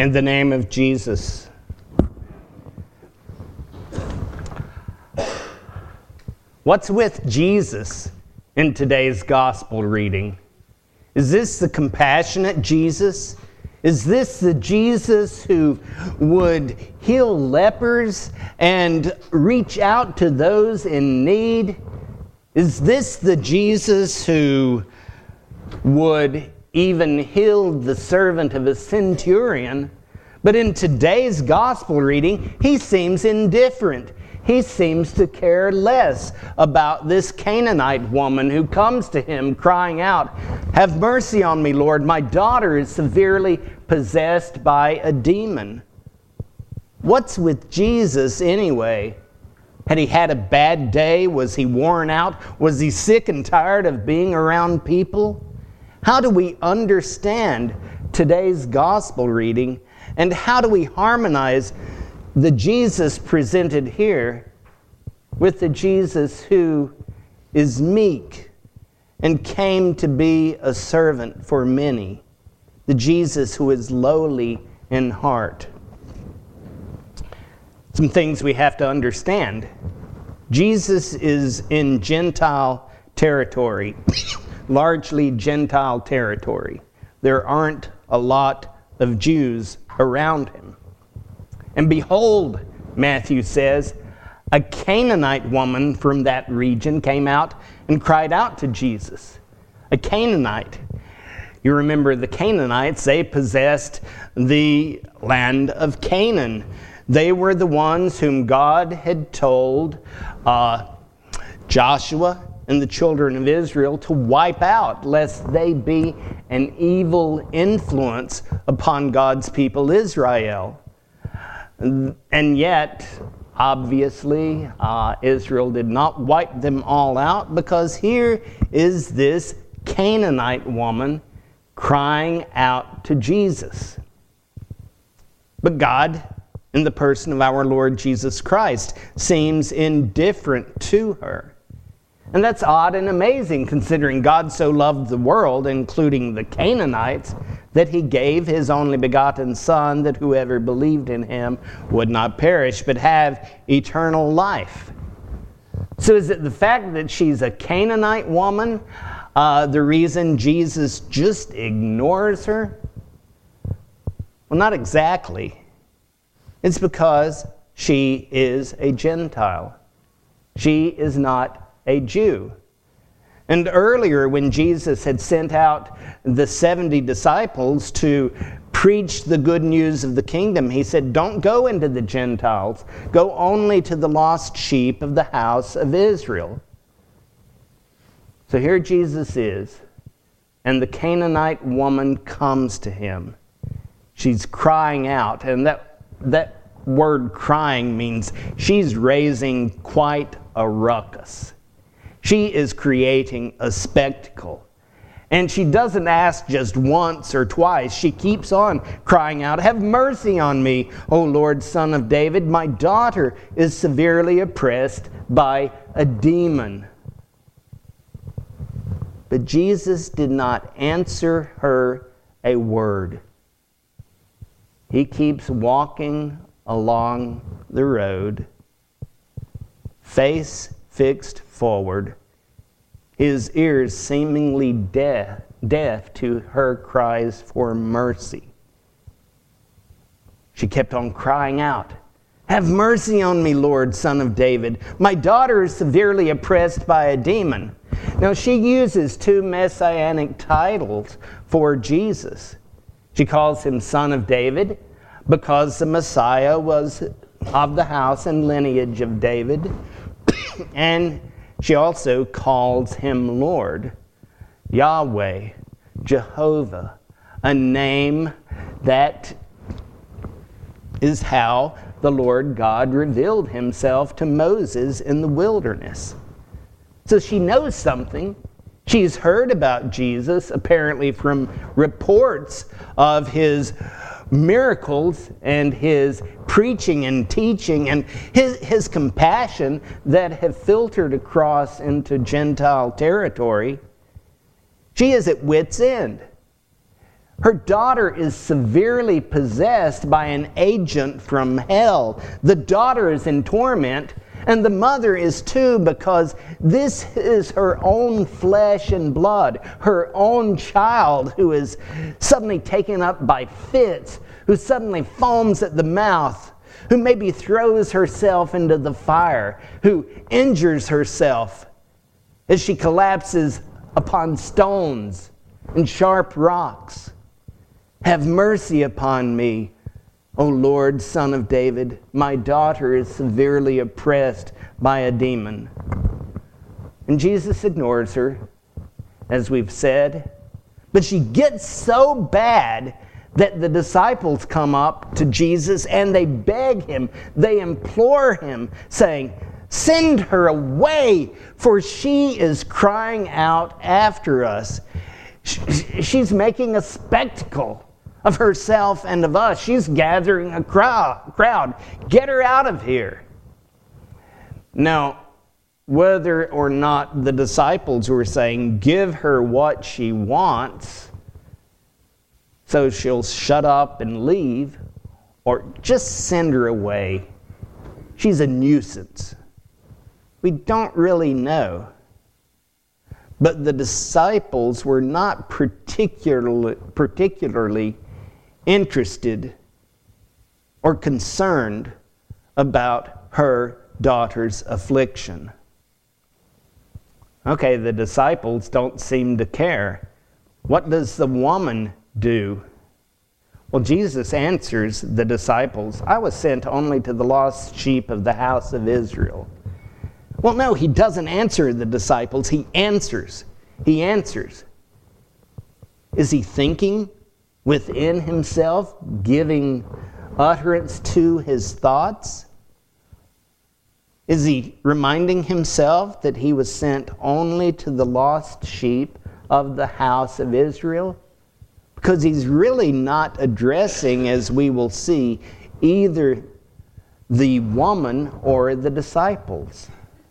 In the name of Jesus. What's with Jesus in today's gospel reading? Is this the compassionate Jesus? Is this the Jesus who would heal lepers and reach out to those in need? Is this the Jesus who would even heal the servant of a centurion? But in today's gospel reading, he seems indifferent. He seems to care less about this Canaanite woman who comes to him crying out, "Have mercy on me, Lord. My daughter is severely possessed by a demon." What's with Jesus anyway? Had he had a bad day? Was he worn out? Was he sick and tired of being around people? How do we understand today's gospel reading, and how do we harmonize the Jesus presented here with the Jesus who is meek and came to be a servant for many, the Jesus who is lowly in heart? Some things we have to understand. Jesus is in Gentile territory, largely Gentile territory. There aren't a lot of Jews around him. And behold, Matthew says, a Canaanite woman from that region came out and cried out to Jesus. A Canaanite. You remember the Canaanites, they possessed the land of Canaan. They were the ones whom God had told Joshua and the children of Israel to wipe out, lest they be an evil influence upon God's people Israel. And yet, obviously, Israel did not wipe them all out, because here is this Canaanite woman crying out to Jesus. But God, in the person of our Lord Jesus Christ, seems indifferent to her. And that's odd and amazing, considering God so loved the world, including the Canaanites, that he gave his only begotten Son, that whoever believed in him would not perish, but have eternal life. So is it the fact that she's a Canaanite woman the reason Jesus just ignores her? Well, not exactly. It's because she is a Gentile. She is not a Jew. And earlier, when Jesus had sent out the 70 disciples to preach the good news of the kingdom, he said, "Don't go into the Gentiles. Go only to the lost sheep of the house of Israel." So here Jesus is, and the Canaanite woman comes to him. She's crying out, and that word crying means she's raising quite a ruckus. She is creating a spectacle. And she doesn't ask just once or twice. She keeps on crying out, "Have mercy on me, O Lord, Son of David. My daughter is severely oppressed by a demon." But Jesus did not answer her a word. He keeps walking along the road, face fixed forward, his ears seemingly deaf to her cries for mercy. She kept on crying out, "Have mercy on me, Lord, Son of David. My daughter is severely oppressed by a demon." Now, she uses two messianic titles for Jesus. She calls him Son of David because the Messiah was of the house and lineage of David. And she also calls him Lord, Yahweh, Jehovah, a name that is how the Lord God revealed himself to Moses in the wilderness. So she knows something. She's heard about Jesus, apparently from reports of his miracles and his preaching and teaching and his compassion that have filtered across into Gentile territory. She is at wit's end. Her daughter is severely possessed by an agent from hell. The daughter is in torment, and the mother is too, because this is her own flesh and blood, her own child who is suddenly taken up by fits, who suddenly foams at the mouth, who maybe throws herself into the fire, who injures herself as she collapses upon stones and sharp rocks. Have mercy upon me, O Lord, Son of David. My daughter is severely oppressed by a demon. And Jesus ignores her, as we've said. But she gets so bad that the disciples come up to Jesus and they beg him, they implore him, saying, "Send her away, for she is crying out after us." She's making a spectacle of herself and of us. She's gathering a crowd. Get her out of here. Now, whether or not the disciples were saying, give her what she wants so she'll shut up and leave, or just send her away, she's a nuisance, we don't really know. But the disciples were not particularly interested or concerned about her daughter's affliction. Okay, the disciples don't seem to care. What does the woman do? Well, Jesus answers the disciples, "I was sent only to the lost sheep of the house of Israel." Well, no, he doesn't answer the disciples. He answers. He answers. Is he thinking within himself, giving utterance to his thoughts? Is he reminding himself that he was sent only to the lost sheep of the house of Israel? Because he's really not addressing, as we will see, either the woman or the disciples.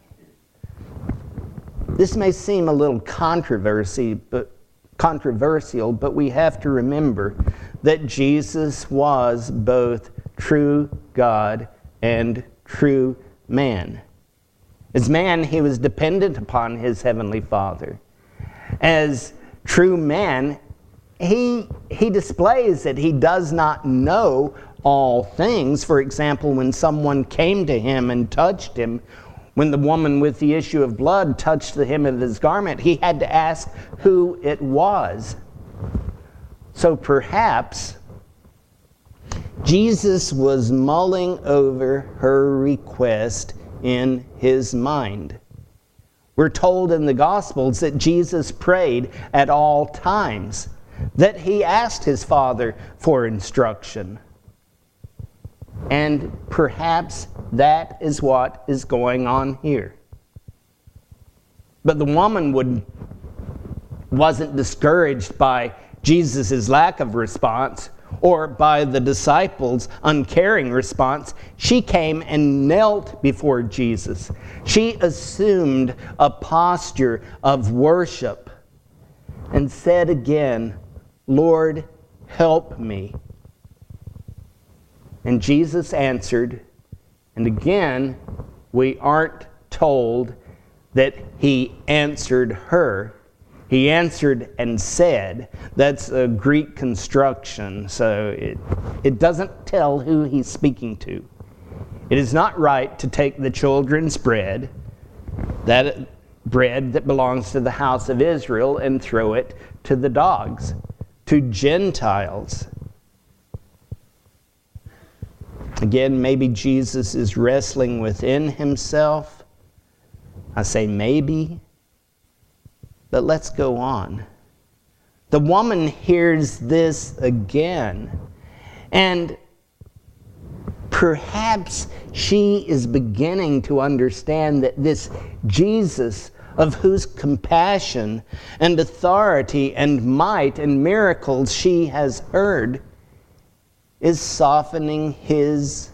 This may seem a little controversial, but we have to remember that Jesus was both true God and true man. As man, he was dependent upon his heavenly Father. As true man, he displays that he does not know all things. For example, when someone came to him and touched him, when the woman with the issue of blood touched the hem of his garment, he had to ask who it was. So perhaps Jesus was mulling over her request in his mind. We're told in the Gospels that Jesus prayed at all times, that he asked his Father for instruction. And perhaps that is what is going on here. But the woman wasn't discouraged by Jesus' lack of response or by the disciples' uncaring response. She came and knelt before Jesus. She assumed a posture of worship and said again, "Lord, help me." And Jesus answered, and again, we aren't told that he answered her. He answered and said. That's a Greek construction, so it doesn't tell who he's speaking to. It is not right to take the children's bread, that bread that belongs to the house of Israel, and throw it to the dogs, to Gentiles. Again, maybe Jesus is wrestling within himself. I say maybe, but let's go on. The woman hears this again, and perhaps she is beginning to understand that this Jesus, of whose compassion and authority and might and miracles she has heard, is softening his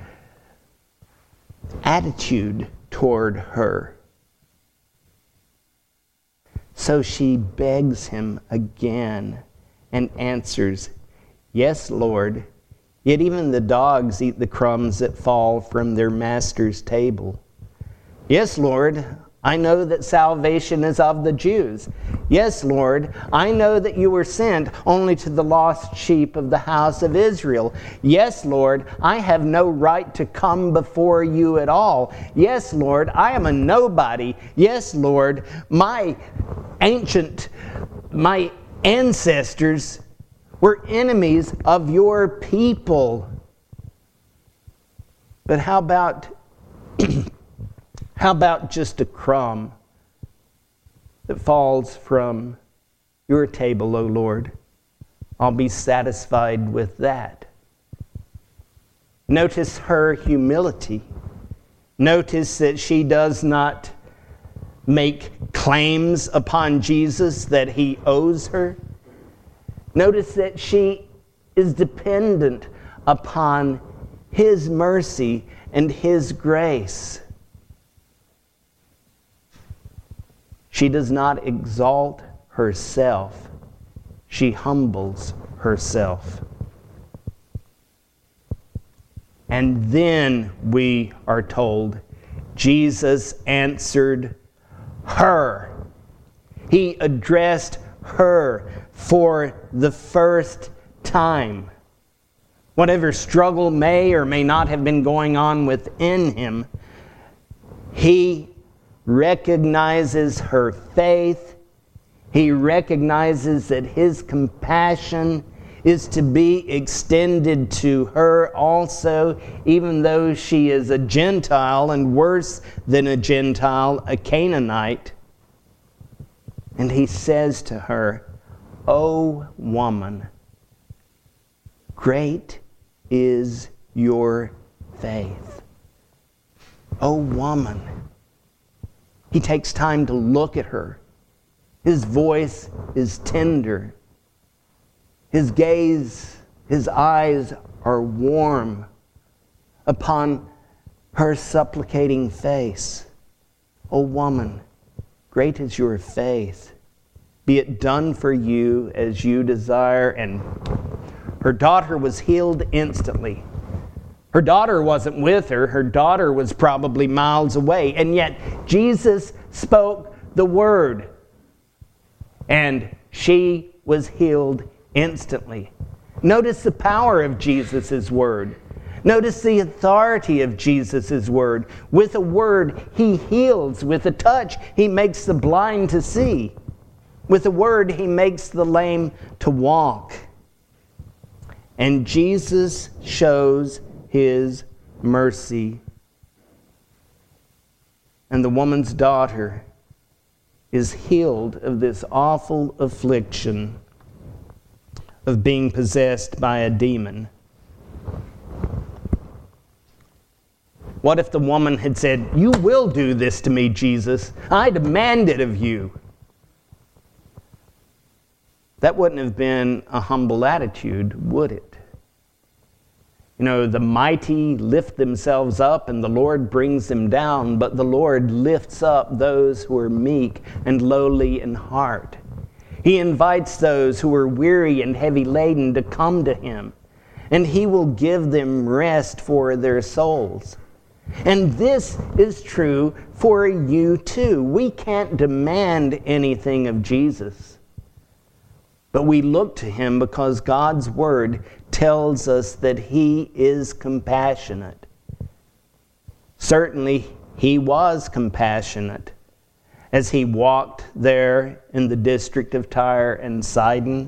attitude toward her. So she begs him again and answers, "Yes, Lord. Yet even the dogs eat the crumbs that fall from their master's table." "Yes, Lord. I know that salvation is of the Jews." "Yes, Lord. I know that you were sent only to the lost sheep of the house of Israel." "Yes, Lord. I have no right to come before you at all." "Yes, Lord. I am a nobody." "Yes, Lord. My ancestors were enemies of your people." But how about just a crumb that falls from your table, O Lord? I'll be satisfied with that. Notice her humility. Notice that she does not make claims upon Jesus that he owes her. Notice that she is dependent upon his mercy and his grace. She does not exalt herself. She humbles herself. And then we are told, Jesus answered her. He addressed her for the first time. Whatever struggle may or may not have been going on within him, he recognizes her faith. He recognizes that his compassion is to be extended to her also, even though she is a Gentile, and worse than a Gentile, a Canaanite. And he says to her, "O woman, great is your faith." O woman. He takes time to look at her. His voice is tender. His gaze, his eyes are warm upon her supplicating face. "O woman, great is your faith. Be it done for you as you desire." And her daughter was healed instantly. Her daughter wasn't with her. Her daughter was probably miles away. And yet Jesus spoke the word, and she was healed instantly. Notice the power of Jesus' word. Notice the authority of Jesus' word. With a word, he heals. With a touch, he makes the blind to see. With a word, he makes the lame to walk. And Jesus shows his mercy. And the woman's daughter is healed of this awful affliction of being possessed by a demon. What if the woman had said, "You will do this to me, Jesus. I demand it of you"? That wouldn't have been a humble attitude, would it? You know, the mighty lift themselves up and the Lord brings them down, but the Lord lifts up those who are meek and lowly in heart. He invites those who are weary and heavy laden to come to him, and he will give them rest for their souls. And this is true for you too. We can't demand anything of Jesus, but we look to him because God's word tells us that he is compassionate. Certainly, he was compassionate as he walked there in the district of Tyre and Sidon.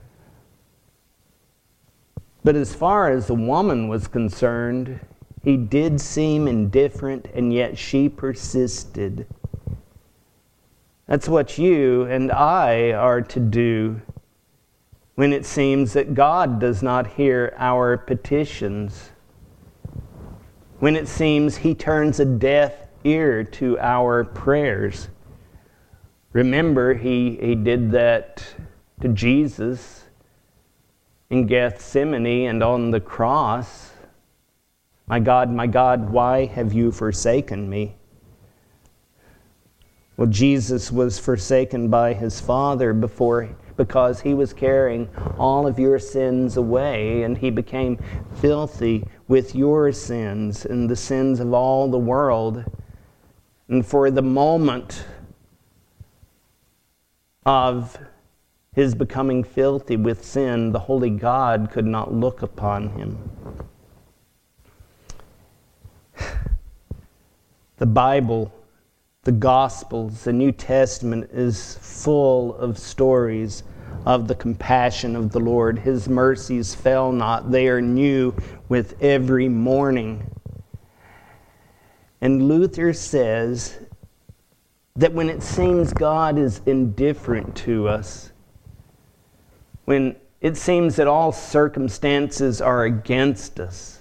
But as far as the woman was concerned, he did seem indifferent, and yet she persisted. That's what you and I are to do when it seems that God does not hear our petitions, when it seems he turns a deaf ear to our prayers. Remember, he did that to Jesus in Gethsemane and on the cross. My God, why have you forsaken me?" Well, Jesus was forsaken by his Father because he was carrying all of your sins away, and he became filthy with your sins and the sins of all the world. And for the moment of his becoming filthy with sin, the holy God could not look upon him. The Bible, the Gospels, the New Testament is full of stories of the compassion of the Lord. His mercies fail not. They are new with every morning. And Luther says that when it seems God is indifferent to us, when it seems that all circumstances are against us,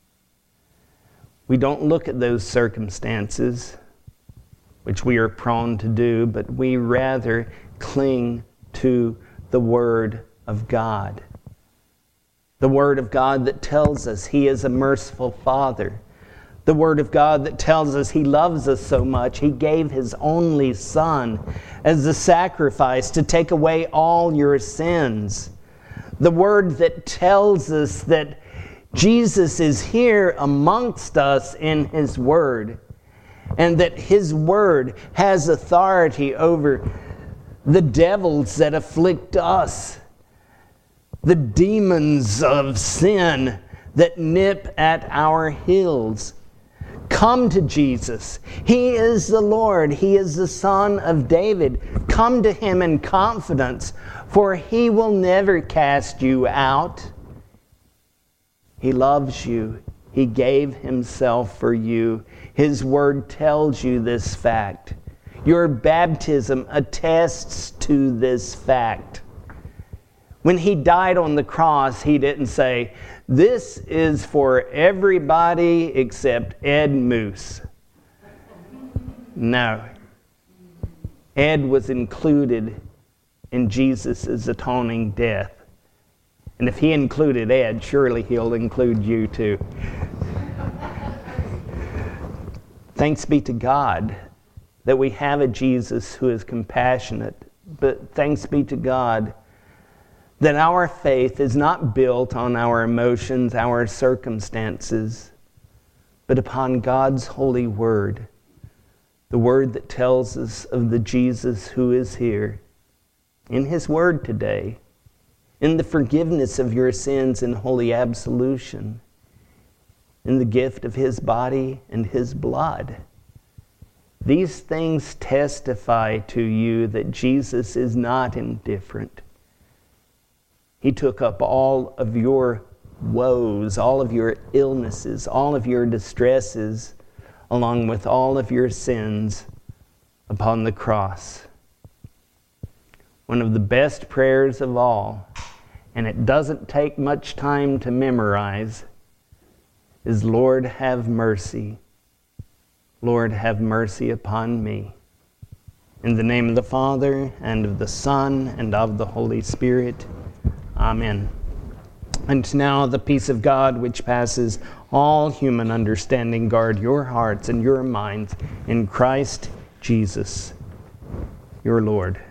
we don't look at those circumstances, which we are prone to do, but we rather cling to the Word of God. The Word of God that tells us He is a merciful Father. The Word of God that tells us He loves us so much, He gave His only Son as a sacrifice to take away all your sins. The Word that tells us that Jesus is here amongst us in His Word, and that His Word has authority over the devils that afflict us, the demons of sin that nip at our heels. Come to Jesus. He is the Lord. He is the Son of David. Come to Him in confidence, for He will never cast you out. He loves you. He gave Himself for you. His Word tells you this fact. Your baptism attests to this fact. When He died on the cross, He didn't say, "This is for everybody except Ed Moose." No. Ed was included in Jesus' atoning death. And if He included Ed, surely He'll include you too. Thanks be to God that we have a Jesus who is compassionate. But thanks be to God that our faith is not built on our emotions, our circumstances, but upon God's holy Word, the Word that tells us of the Jesus who is here. In His Word today, in the forgiveness of your sins and holy absolution, in the gift of His body and His blood. These things testify to you that Jesus is not indifferent. He took up all of your woes, all of your illnesses, all of your distresses, along with all of your sins upon the cross. One of the best prayers of all, and it doesn't take much time to memorize, is, "Lord, have mercy. Lord, have mercy upon me." In the name of the Father, and of the Son, and of the Holy Spirit. Amen. And now the peace of God, which passes all human understanding, guard your hearts and your minds in Christ Jesus, your Lord.